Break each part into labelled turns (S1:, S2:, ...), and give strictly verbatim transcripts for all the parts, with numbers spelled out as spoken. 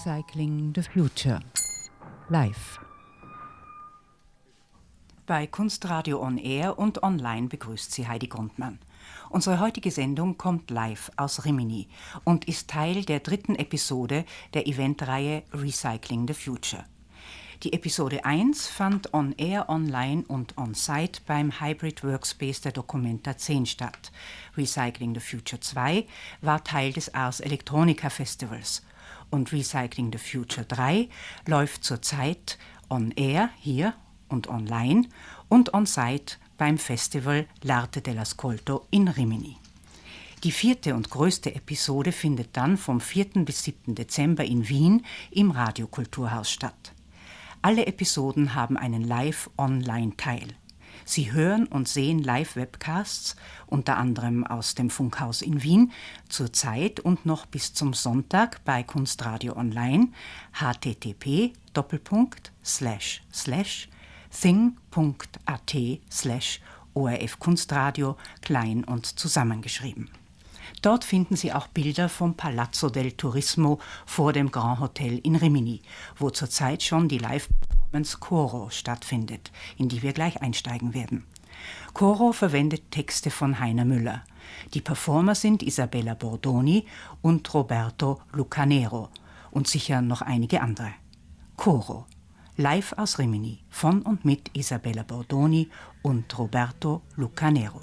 S1: Recycling the Future. Live. Bei Kunstradio On Air und online begrüßt sie Heidi Grundmann. Unsere heutige Sendung kommt live aus Rimini und ist Teil der dritten Episode der Eventreihe Recycling the Future. Die Episode eins fand on air, online und on-site beim Hybrid Workspace der Documenta zehn statt. Recycling the Future zwei war Teil des Ars Electronica Festivals. Und Recycling the Future drei läuft zurzeit on air hier und online und on-site beim Festival L'Arte dell'Ascolto in Rimini. Die vierte und größte Episode findet dann vom vierten bis siebten Dezember in Wien im Radiokulturhaus statt. Alle Episoden haben einen Live-Online-Teil. Sie hören und sehen Live-Webcasts, unter anderem aus dem Funkhaus in Wien, zurzeit und noch bis zum Sonntag bei Kunstradio Online, http doppelpunkt slash slash thing.at slash orfkunstradio, klein und zusammengeschrieben. Dort finden Sie auch Bilder vom Palazzo del Turismo vor dem Grand Hotel in Rimini, wo zurzeit schon die Live-Performance Coro stattfindet, in die wir gleich einsteigen werden. Coro verwendet Texte von Heiner Müller. Die Performer sind Isabella Bordoni und Roberto Lucanero und sicher noch einige andere. Coro, live aus Rimini, von und mit Isabella Bordoni und Roberto Lucanero.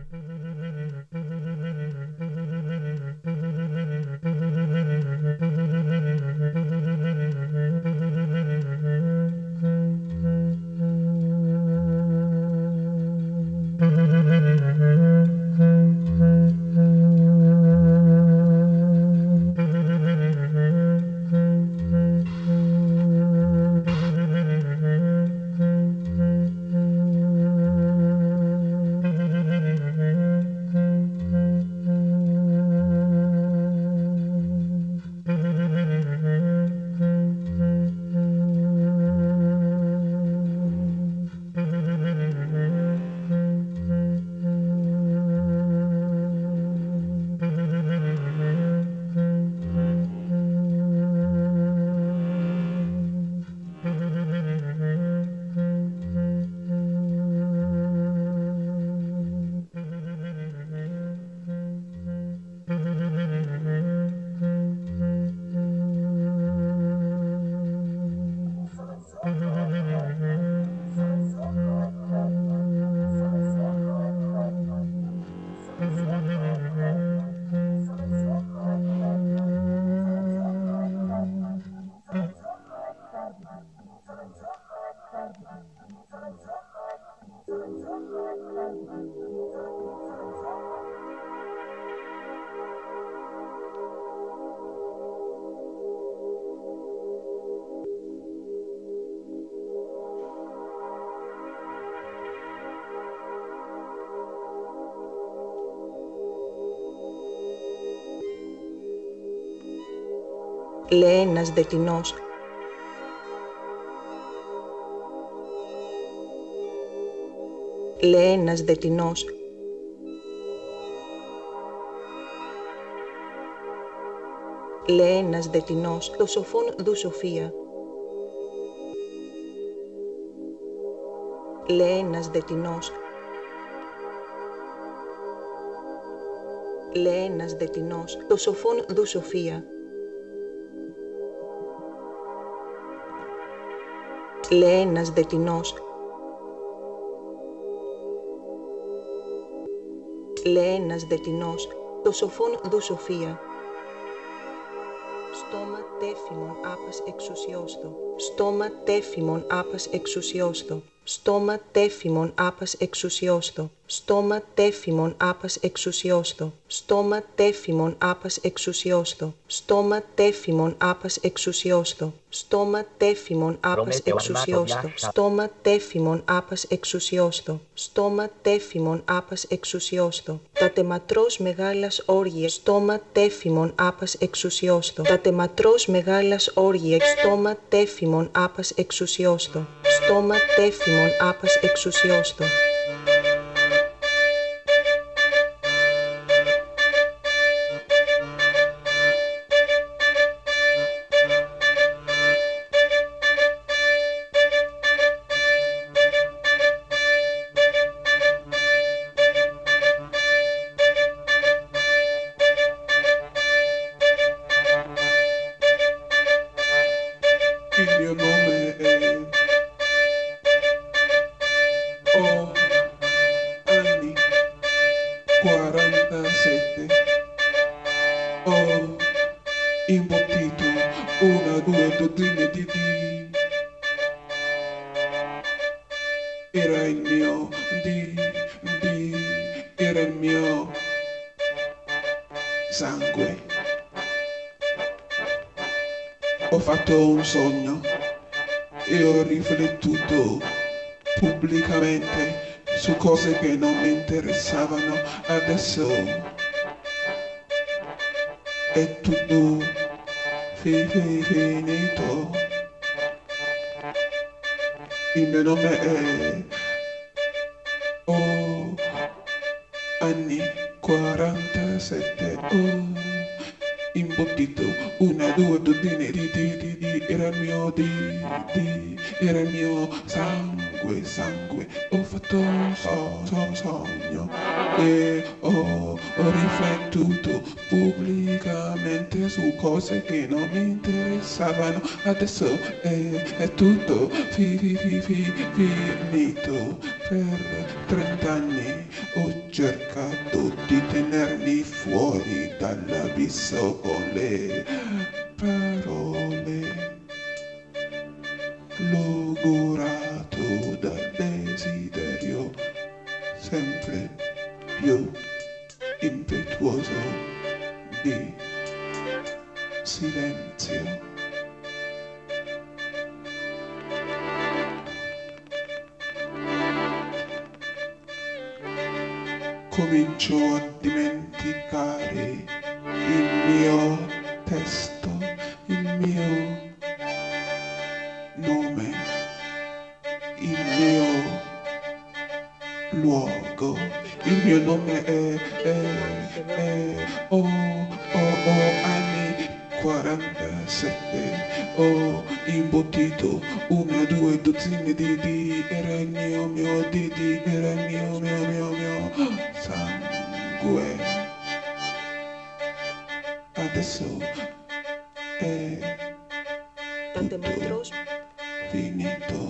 S2: Λέει ένας δετινός. Λέει ένας δετινός. Λέει ένας δετινός, το σοφόν δου σοφία. Λέει ένας δετινός. Λέει ένας δετινός, το σοφόν δου σοφία. Λέει ένας δετινός. Λέει ένας δετινός, το σοφόν δου σοφία. Στόμα τέφημον άπας εξουσιώστο. Στόμα τέφημον άπας εξουσιώστο. Στόμα τέφημον άπας εξουσιώστο. Στόμα τέφημον άπας εξουσιώστο. Στόμα τέφημον άπας εξουσιώστο. Στόμα τέφημον άπας εξουσιώστο. Στόμα τέφημον άπας εξουσιώστο. Στόμα τέφημον άπας εξουσιώστο. Στόμα τέφημον άπας εξουσιώστο. Τα τεματρός μεγάλας όργια. Στόμα τέφημον άπας εξουσιώστο. Τα τεματρός μεγάλας όργια. Στόμα τέφημον άπας εξουσιώστο. Στόμα τέφημον άπας εξουσιώστο.
S3: il mio nome è... Ho anni quarantasette. Ho imbottito una, due dozzine di di. Era il mio di, di, era il mio sangue. Ho fatto un sogno e ho riflettuto pubblicamente su cose che non mi interessavano. Adesso è tutto fi- fi- finito. Il mio nome è... Ho anni quarantasette. Ho imbottito una, due dozzine di di di di. Era il mio di di. Era il mio sangue, sangue. Ho fatto un so, so, sogno e ho, ho riflettuto pubblicamente su cose che non mi interessavano. Adesso è, è tutto fi, fi, fi, fi, finito. Per trent'anni ho cercato di tenermi fuori dall'abisso con le parole. Logorato dal desiderio sempre più impetuoso di silenzio. Comincio a dimenticare il mio testo, il mio nome, il mio luogo. Il mio nome è, è, è ho, ho, ho anni quarantasette. Ho imbottito una, due dozzine di di. Era il mio, mio di di. Era il mio, mio, mio, mio sangue. Adesso è
S2: Tate
S3: tutto
S2: Matros,
S3: finito.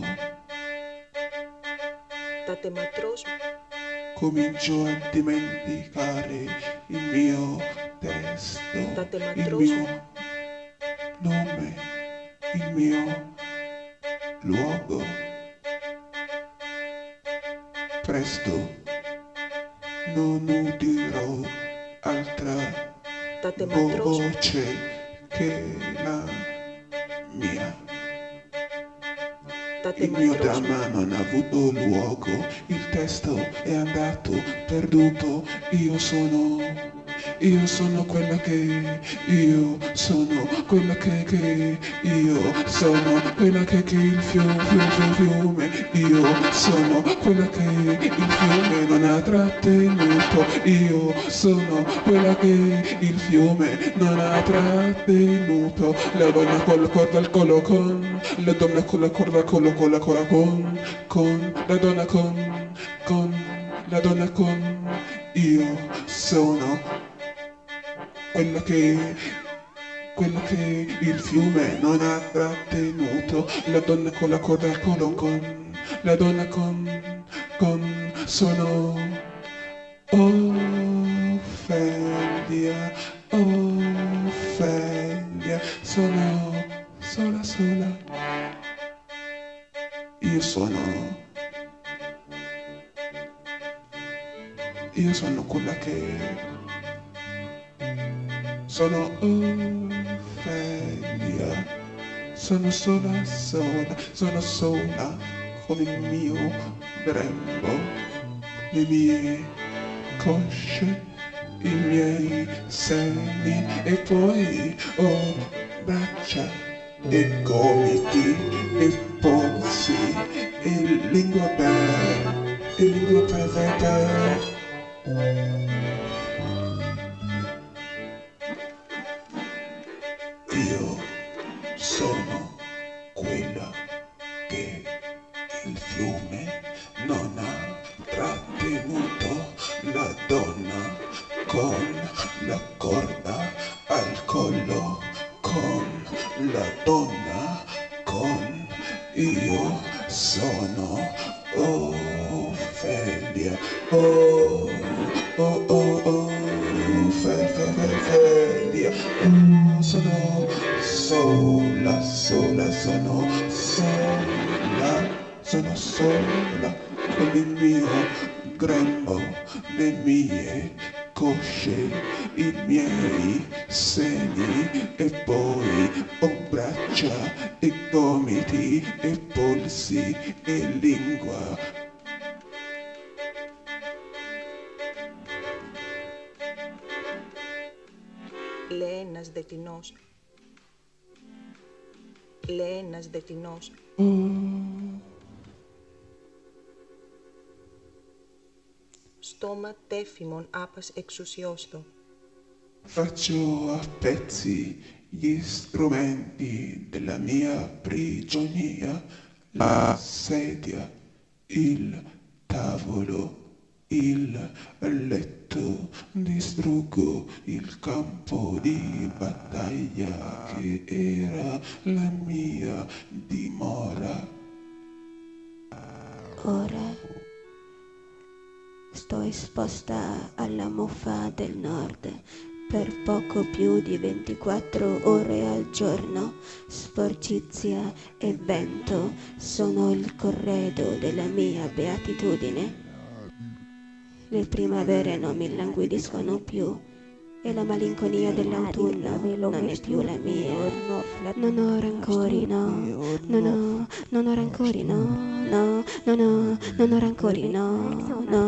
S2: Tate Matros,
S3: Comincio a dimenticare il mio testo,
S2: Tate
S3: il
S2: Matros,
S3: mio nome, il mio luogo. Presto non udirò altra
S2: Tate Matros,
S3: voce che la mia.
S2: Tate
S3: Il mio
S2: Matros,
S3: dramma non ha avuto luogo, il testo è andato perduto. Io sono, io sono quella che, io sono quella che, che, io sono quella che, che il fiume, fiume, fiume, io sono quella che il fiume non ha trattenuto. Io sono quella che il fiume non ha trattenuto. La donna con la corda al collo con, la donna con la corda al collo con la corda con, con, la donna con, con, la donna con, io sono quella che, quella che il fiume non ha trattenuto. La donna con la corda al collo con, la donna con, con, sono Ophelia, Ophelia, sono sola sola. Io sono, io sono quella che, sono Ophelia, sono sola sola, sono sola con il mio grembo, le mie cosce, i miei seni e poi ho braccia e gomiti e polsi e lingua per, e lingua per, per, per. Io sono quella che il fiume non ha trattenuto. La donna con la corda al collo, con la donna con io sono Ophelia. Oh, oh, oh, oh, Ophelia. Oh, sono sola, sola, sono sola, sono sola con il mio grembo, le mie cosce, i miei seni e poi ho braccia e gomiti e polsi e lingua.
S2: Λέει ένας δετινός. Λέει ένας δετινός. Στόμα τέφημον άπας εξουσιώστο.
S3: Faccio a pezzi gli strumenti della mia prigionia, la sedia, il tavolo, il letto, distruggo il campo di battaglia che era la mia dimora.
S4: Ora sto esposta alla muffa del nord per poco più di ventiquattro ore al giorno. Sporcizia e vento sono il corredo della mia beatitudine. Le primavere non mi languidiscono più e la malinconia dell'autunno non è più la mia. Non ho rancori, no, non ho, non ho rancori, no, no, non ho, non ho rancori, no, no.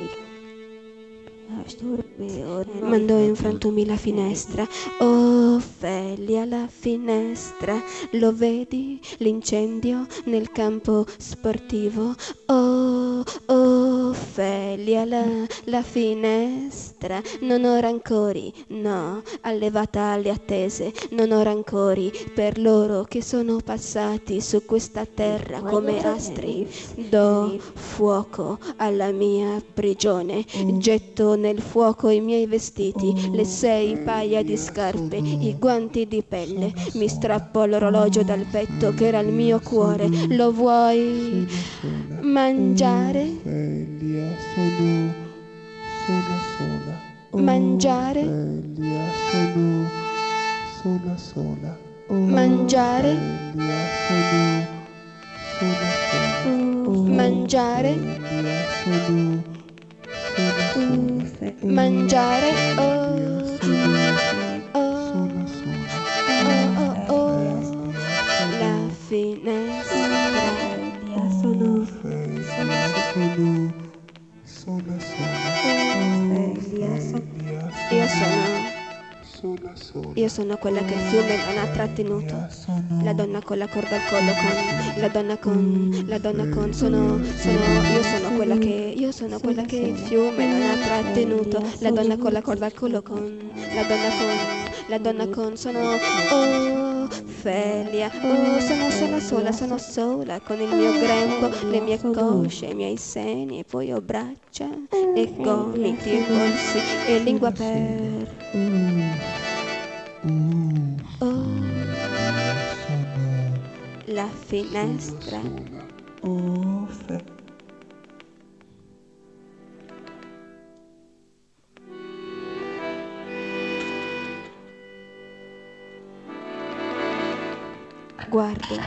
S4: Mandò in frantumi la finestra. Ophelia, la finestra, lo vedi? L'incendio nel campo sportivo. Oh, Ophelia, la, la finestra. Non ho rancori, no, allevata alle attese. Non ho rancori per loro che sono passati su questa terra come astri. Do fuoco alla mia prigione, getto nel fuoco i miei vestiti, le sei paia di scarpe, i guanti di pelle, mi strappo l'orologio dal petto che era il mio cuore. Lo vuoi mangiare?
S3: Ophelia, sono sola sola.
S4: Mangiare?
S3: Ophelia, sono sola sola.
S4: Mangiare?
S3: Ophelia, sono sola sola.
S4: Mangiare?
S3: Ophelia, sono sola sola.
S4: Mangiare? Oh, oh,
S3: Sola sola.
S4: oh, oh, oh. La finestra.
S3: Sono sola sola. Sola sola.
S4: Io sono,
S3: Sola sola.
S4: io sono quella che il fiume non ha trattenuto. La donna con la corda al collo con, la donna con, la donna con, sono, sono, io sono quella che, io sono quella che il fiume non ha trattenuto. La donna con la corda al collo con, la donna con, la donna con, sono, Ophelia, oh, sono sola sola, sono sola con il mio grembo, le mie cosce, i miei seni, e poi ho braccia e gomiti e polsi e lingua per... Oh, la finestra. Guardo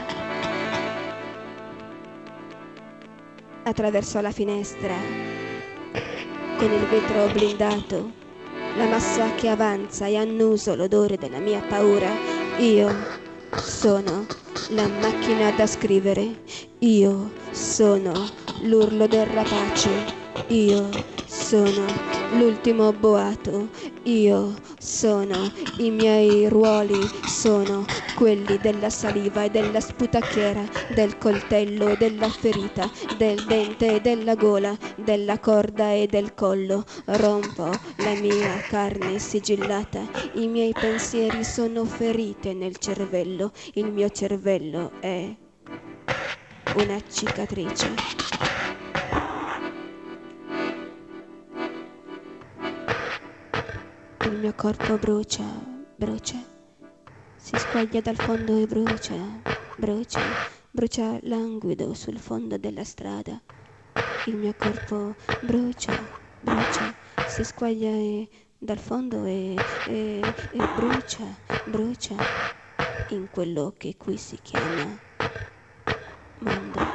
S4: attraverso la finestra con il vetro blindato, la massa che avanza e annuso l'odore della mia paura. Io sono la macchina da scrivere, io sono l'urlo del rapace, io sono l'ultimo boato, io sono i miei ruoli, sono quelli della saliva e della sputacchiera, del coltello e della ferita, del dente e della gola, della corda e del collo. Rompo la mia carne sigillata, i miei pensieri sono ferite nel cervello, il mio cervello è una cicatrice. Il mio corpo brucia, brucia, si squaglia dal fondo e brucia, brucia, brucia languido sul fondo della strada. Il mio corpo brucia, brucia, si squaglia e, dal fondo e, e, e brucia, brucia in quello che qui si chiama mondo.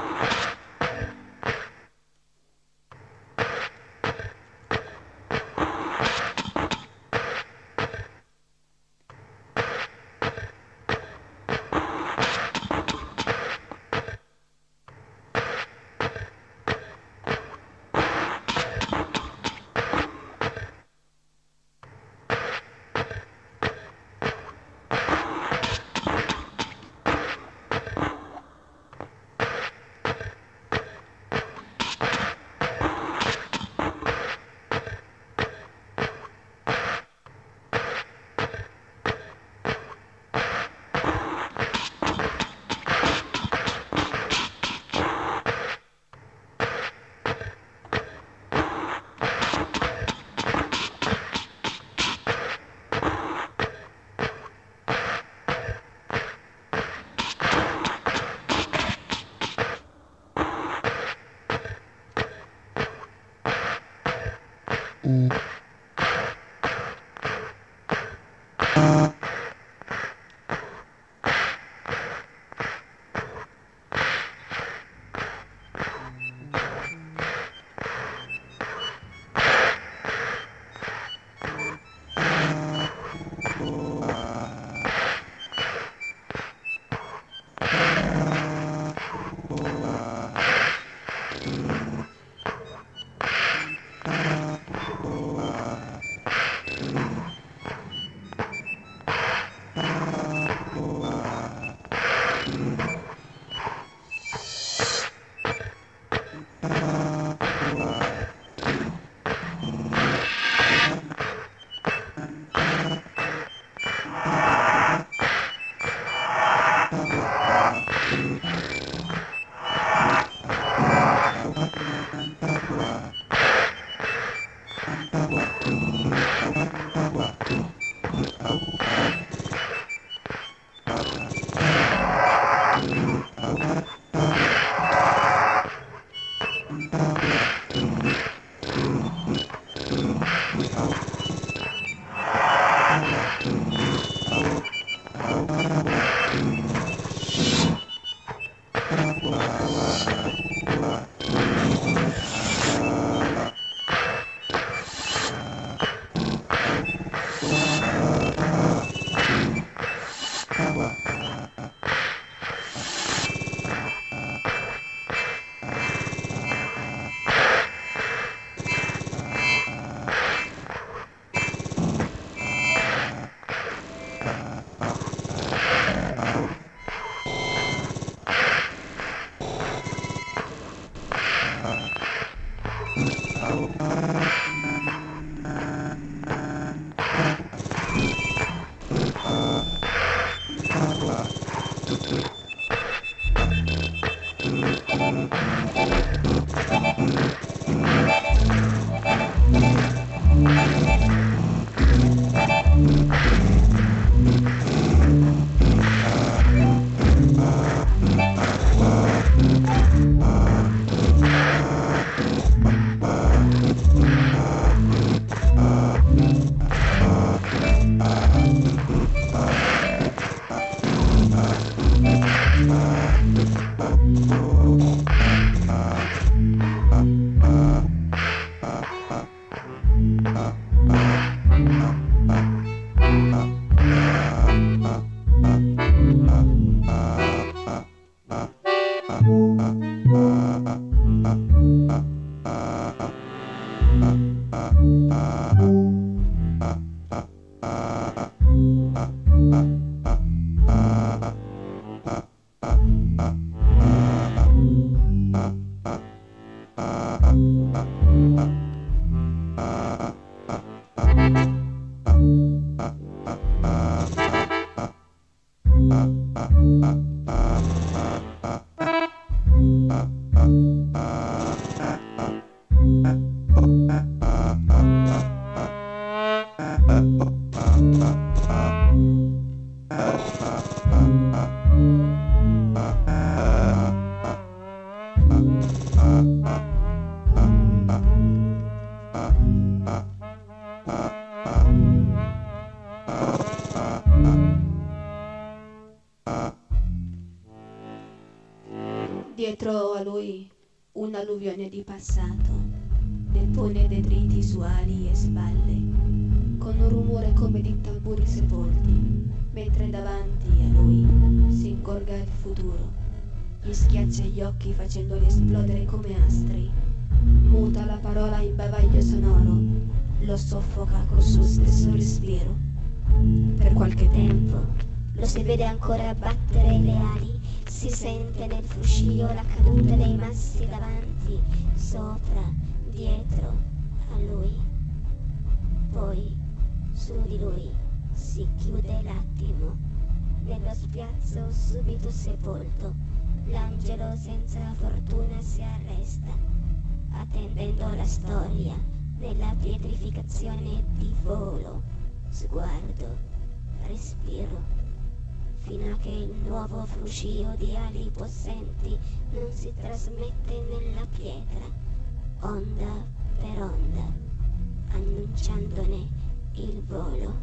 S4: Dietro a lui un'alluvione di passato depone detriti su ali e spalle, con un rumore come di tamburi sepolti, mentre davanti a lui si ingorga il futuro, gli schiaccia gli occhi facendoli esplodere come astri, muta la parola in bavaglio sonoro, lo soffoca col suo stesso respiro. Per qualche tempo
S5: lo si vede ancora battere le ali, si sente nel fruscio la caduta dei massi davanti, sopra, dietro a lui. Poi su di lui si chiude l'attimo, nello spiazzo subito sepolto, l'angelo senza fortuna si arresta, attendendo la storia nella pietrificazione di volo, sguardo, respiro, fino a che il nuovo fruscio di ali possenti non si trasmette nella pietra, onda per onda, annunciandone il volo.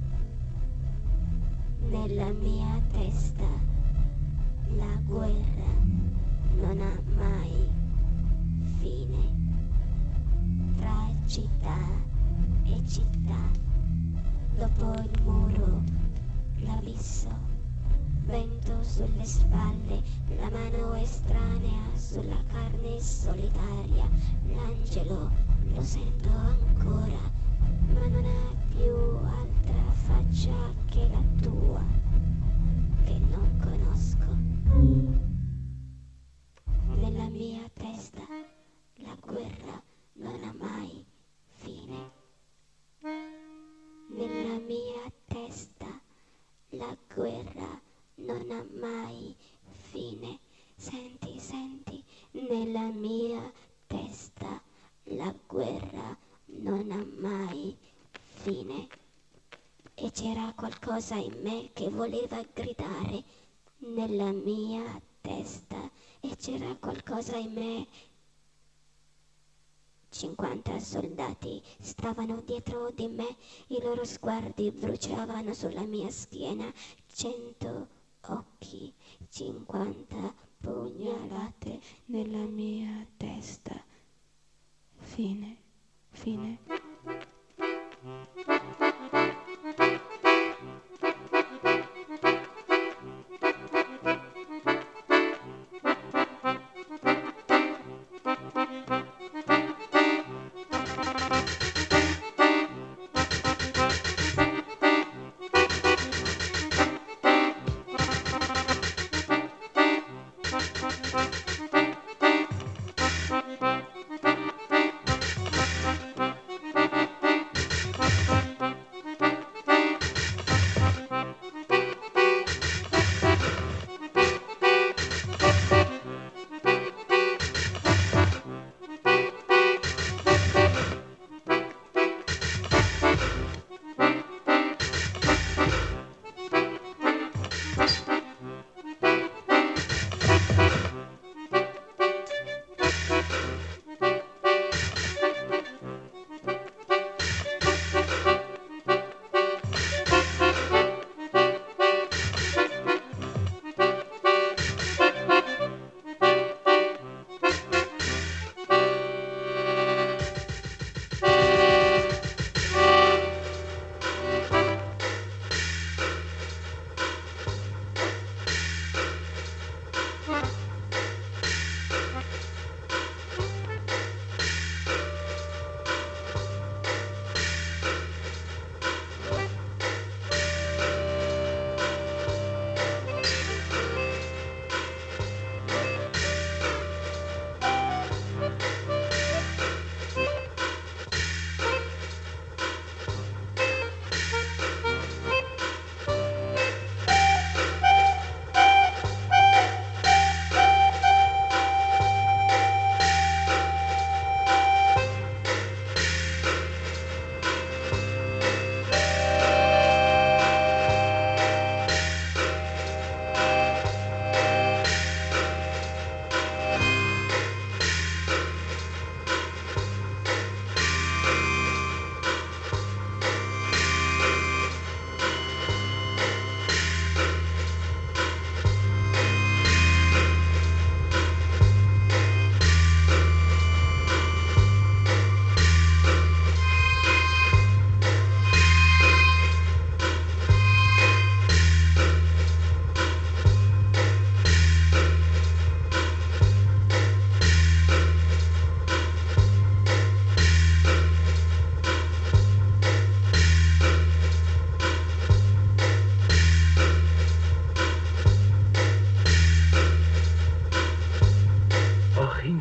S5: Nella mia testa la guerra non ha mai fine. Tra città e città, dopo il muro, l'abisso, vento sulle spalle, la mano estranea sulla carne solitaria, l'angelo lo sento ancora, ma non ha più altra faccia che la tua, che non conosco. Nella mia testa la guerra non ha mai fine. Nella mia testa la guerra non ha mai fine. Senti, senti, nella mia testa la guerra non ha mai fine. E c'era qualcosa in me che voleva gridare nella mia testa, e c'era qualcosa in me. Cinquanta soldati stavano dietro di me, i loro sguardi bruciavano sulla mia schiena, cento occhi, cinquanta pugnalate nella mia testa. Fine, fine.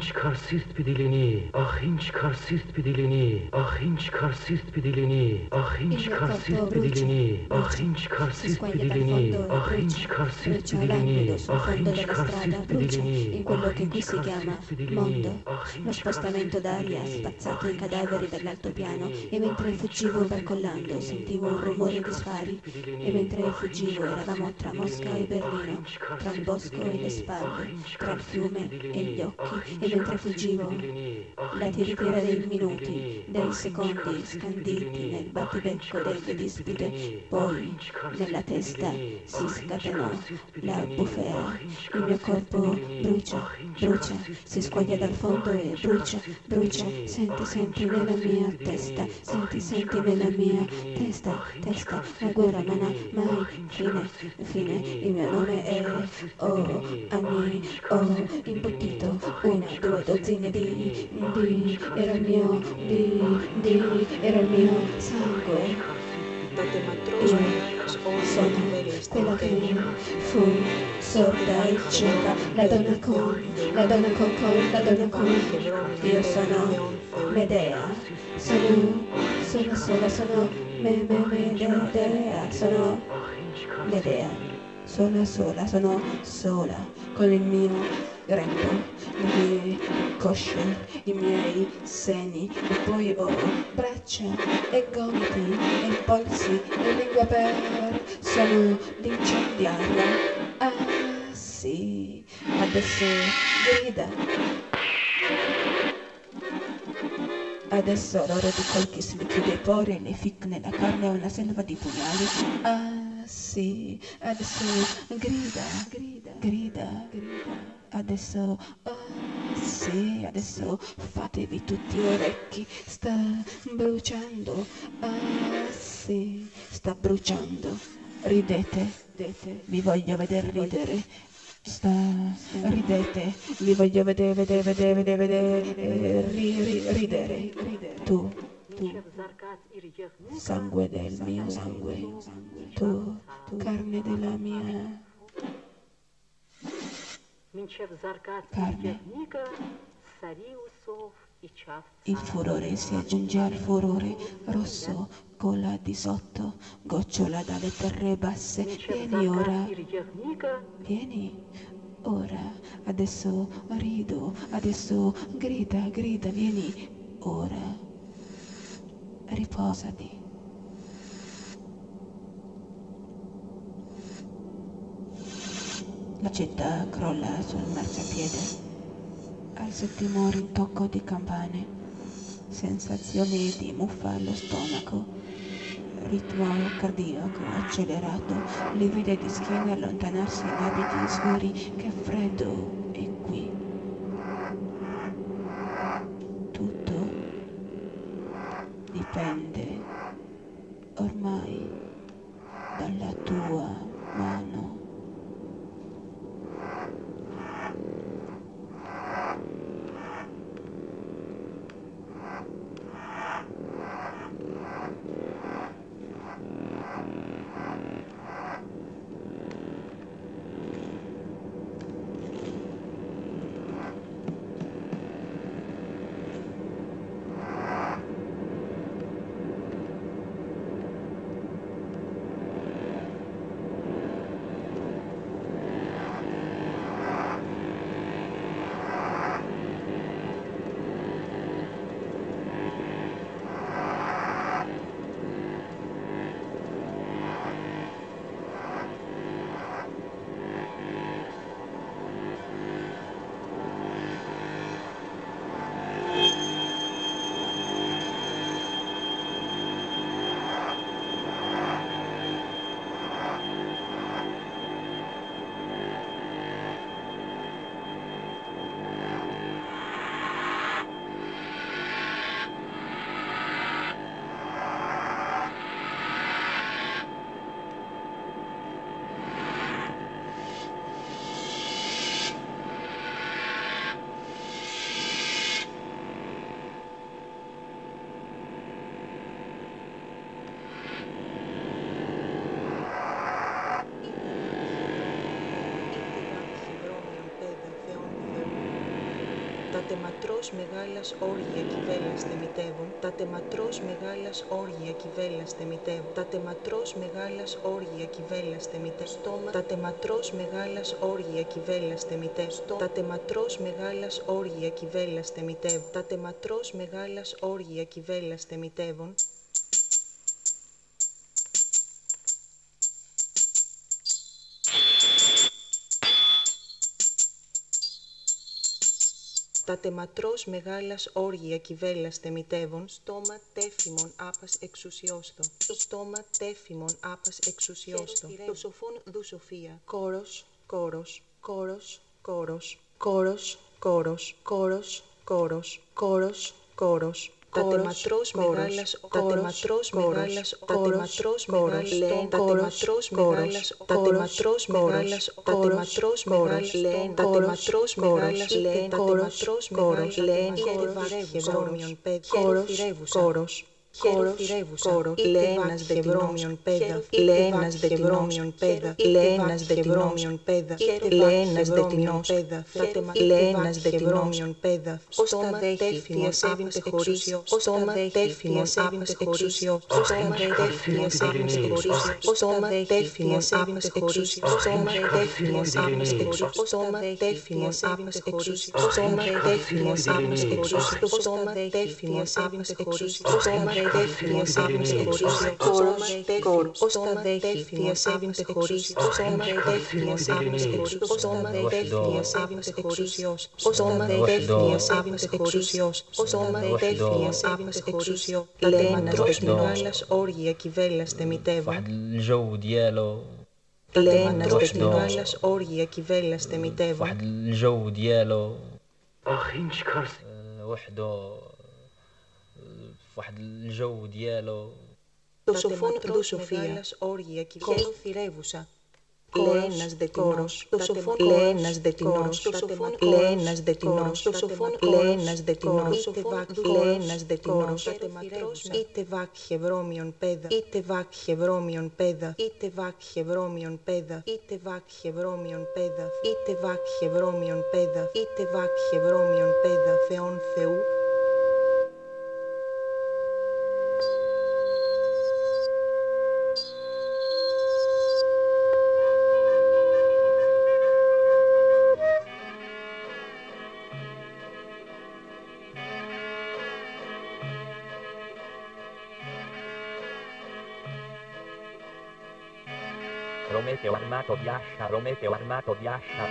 S6: inç karsist bedilini, ah inç karsist bedilini, ah inç karsist bedilini, ah inç karsist bedilini, ah inç karsist bedilini, ah inç karsist bedilini, ah inç karsist bedilini,
S4: in quello che qui si chiama mondo. Lo spostamento d'aria ha spazzato i cadaveri dall'altopiano e mentre fuggivo barcollando sentivo un rumore di spari e mentre fuggivo eravamo tra Mosca e Berlino, tra il bosco e le spalle, tra il fiume e gli occhi e mentre fuggivo la tiritera dei minuti, dei secondi scanditi nel battibecco delle dispute, poi nella testa si scatenò la bufera, il mio corpo brucia, brucia, si squaglia dal fondo e brucia, brucia, senti, senti nella mia testa, senti, senti nella mia testa, testa, la guerra non ha mai fine, fine, il mio nome è ho anni, ho imbottito una, due dozzine di, di, era il mio, di, di, era il mio sangue. Io sono quella che fu sorda e cieca, la donna con, la donna con con, la donna con. Io sono Medea, sono, sono sola, sono me, me, Medea, sono Medea, sola, sola, sono sola, con il mio grembo, le mie cosce, i miei seni, e poi ho braccia e gomiti e polsi e lingua per sono l'incendiaria. Ah sì, adesso grida. Adesso l'oro di Colchis le chiude i pori, le fic nella carne una selva di pugnali. Ah sì, adesso grida, grida, grida, grida. Adesso, oh, sì, adesso fatevi tutti orecchi, sta bruciando, ah sì, sta bruciando, ridete, ridete, vi voglio vedere ridere, sta, ridete, vi voglio vedere, vedere, vedere, vedere, vedere, ri, ri, ridere, tu, tu, sangue del mio sangue, tu, carne della mia carne. Il furore si aggiunge al furore, rosso, cola di sotto, gocciola dalle terre basse. Vieni ora, vieni ora, adesso rido, adesso grida, grida, vieni ora, riposati. La città crolla sul marciapiede, al settimo rintocco di campane, sensazioni di muffa allo stomaco, ritmo cardiaco accelerato, livide di schiena allontanarsi in abiti scuri, che freddo è qui. Tutto dipende ormai dalla tua mano.
S2: τεματρός μεγάλας όργια κυβέλας θεμητεύων, τα τεματρός μεγάλας όργια κυβέλας θεμητεύων, τα τεματρός μεγάλας όργια κυβέλας θεμητεύων, τα τεματρός μεγάλας όργια κυβέλας θεμητεύων, τα τεματρός μεγάλας όργια κυβέλας θεμητεύων, τα τεματρός μεγάλας όργια κυβέλας θεμητεύων. Τα τεματρός μεγάλας όργια κυβέλας θεμητεύων, στόμα τέφημον άπας εξουσιώστο, στόμα τέφημον άπας εξουσιώστο, το σοφόν δου σοφία, κόρος, κόρος, κόρος, κόρος, κόρος, κόρος, κόρος, κόρος, κόρος, κόρος. Τα τεματρός μεγάλας, τα τεματρός μεγάλας, τα τεματρός μεγάλας, τα τεματρός μεγάλας, τα τεματρός μεγάλας, τα τεματρός μεγάλας, τα τεματρός μεγάλας, τα τεματρός μεγάλας, χερουφυρεύουσον, χερουφυρεύουσα, χερουφυρεύουσα, λένας δευρώμιον πέδα, λένας δευρώμιον πέδα, λένας δευρώμιον πέδα, λένας δετινός πέδα, λένας δετινόμιον πέδα, στόμα τέφημον άπας εξουσιό, στόμα τέφημον άπας εξουσιό, στόμα τέφημον άπας εξουσιό, στόμα τέφημον άπας εξουσιό, στόμα τέφημον άπας εξουσιό, στόμα τέφημον άπας εξουσιό, στόμα τέφημον άπας εξουσιό, στόμα τέφημον άπας εξουσιό, στόμα τέφημον άπας εξουσιό, κόρος, κόρος, στόμα τέφημον άπας εξουσιό, στόμα τέφημον άπας εξουσιό, στόμα τέφημον άπας εξουσιό, στόμα τέφημον άπας εξουσιό, στόμα τέφημον άπας εξουσιό, λένας δεσμμεγάλας όργια κυβέλας θεμητεύων.
S7: الجو ديالو
S2: لأن دسمغالس أوريا كيفيلاس تميتيفون.
S7: واحد الجو ديالو
S6: أخينش كارس
S7: وحده واحد الجو ديالو
S2: Το σοφόν δου σοφία, όργια κυβέλου θηρεύουσα. Λένας δετινός, το σοφόν λένας δετινός, το σοφόν λένας δετινός, το σοφόν λένας δετινός, λένας δετινός, είτε βάκχε βρώμιον πέδα, είτε βάκχε βρώμιον πέδα, είτε βάκχε βρώμιον πέδα, είτε βάκχε βρώμιον πέδα, είτε βάκχε βρώμιον πέδα, είτε βάκχε βρώμιον πέδα, Θεόν Θεού.
S7: Prometeo armato di ascia, Prometeo armato di ascia.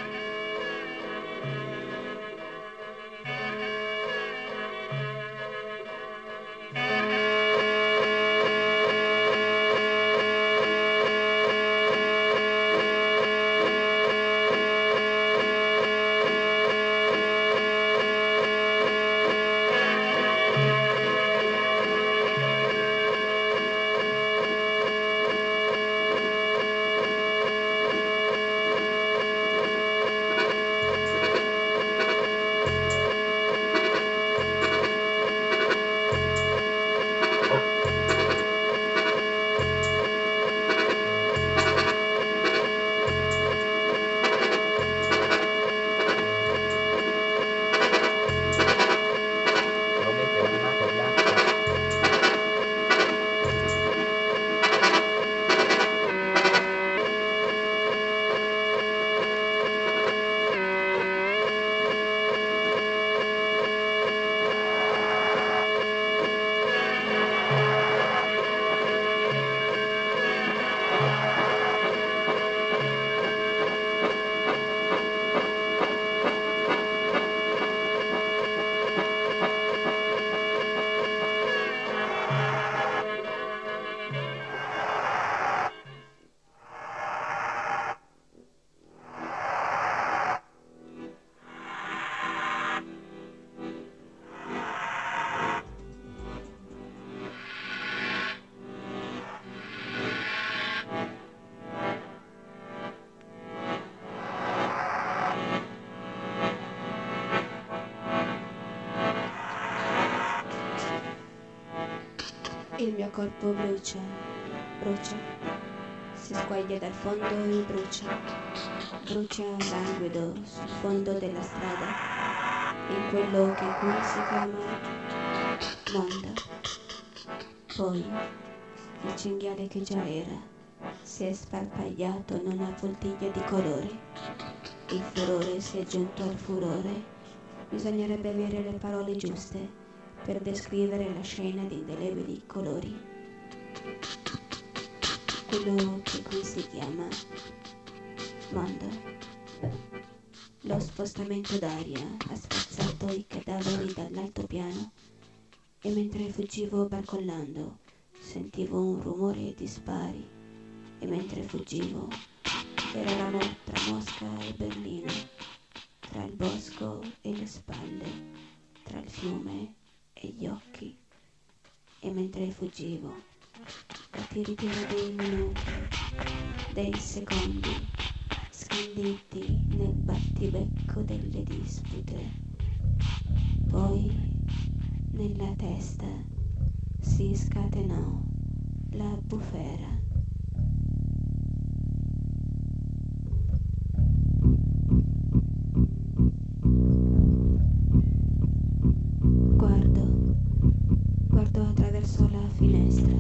S4: Il mio corpo brucia, brucia, si squaglia dal fondo e brucia, brucia languido sul fondo della strada. in quello che qui si chiama mondo. Poi il cinghiale che già era si è sparpagliato in una poltiglia di colori. Il furore si è aggiunto al furore. Bisognerebbe avere le parole giuste per descrivere la scena di indelebili colori. Quello che qui si chiama mondo. Lo spostamento d'aria ha spazzato i cadaveri dall'altopiano e mentre fuggivo barcollando sentivo un rumore di spari e mentre fuggivo eravamo tra Mosca e Berlino, tra il bosco e le spalle, tra il fiume e gli occhi e mentre fuggivo la tiritera dei minuti, dei secondi scanditi nel battibecco delle dispute. Poi nella testa si scatenò la bufera. Guardo, guardo attraverso la finestra.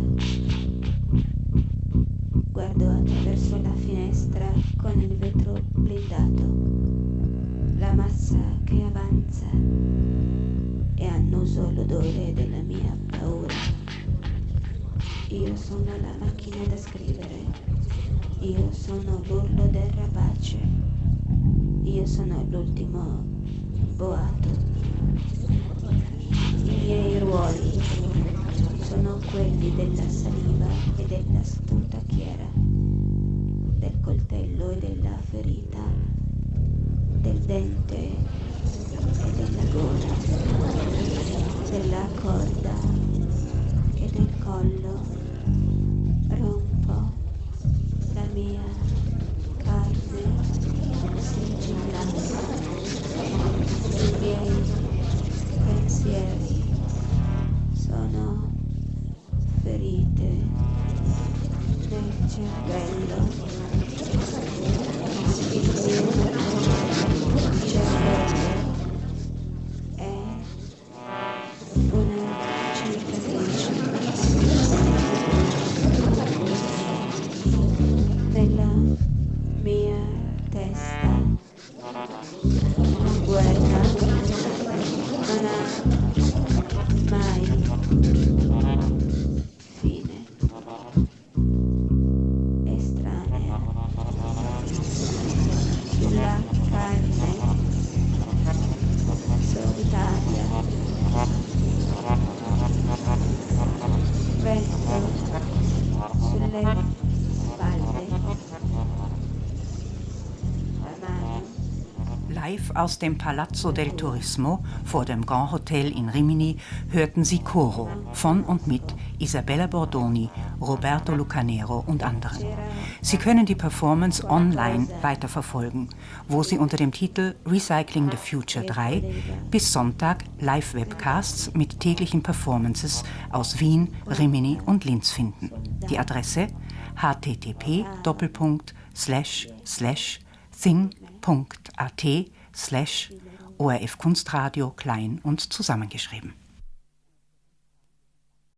S4: Guardo attraverso la finestra con il vetro blindato, la massa che avanza e annuso l'odore della mia paura. Io sono la macchina da scrivere, io sono l'urlo del rapace, io sono l'ultimo boato. I miei ruoli sono quelli della saliva e della sputacchiera, del coltello e della ferita, del dente e della gola, della corda e del collo. Rompo la mia carne sigillata, i miei pensieri sono ferite nel cervello, il mio cervello è una cicatrice nella mia testa. La guerra non ha mai fine. Estranea sulla carne solitaria, vento sulle spalle, la mano.
S1: Live aus dem Palazzo del Turismo vor dem Grand Hotel in Rimini hörten Sie Coro von und mit Isabella Bordoni, Roberto Lucanero und anderen. Sie können die Performance online weiterverfolgen, wo Sie unter dem Titel Recycling the Future drei bis Sonntag Live-Webcasts mit täglichen Performances aus Wien, Rimini und Linz finden. Die Adresse h t t p doppelpunkt slash slash thing punkt a t slash O R F Kunstradio klein und zusammengeschrieben.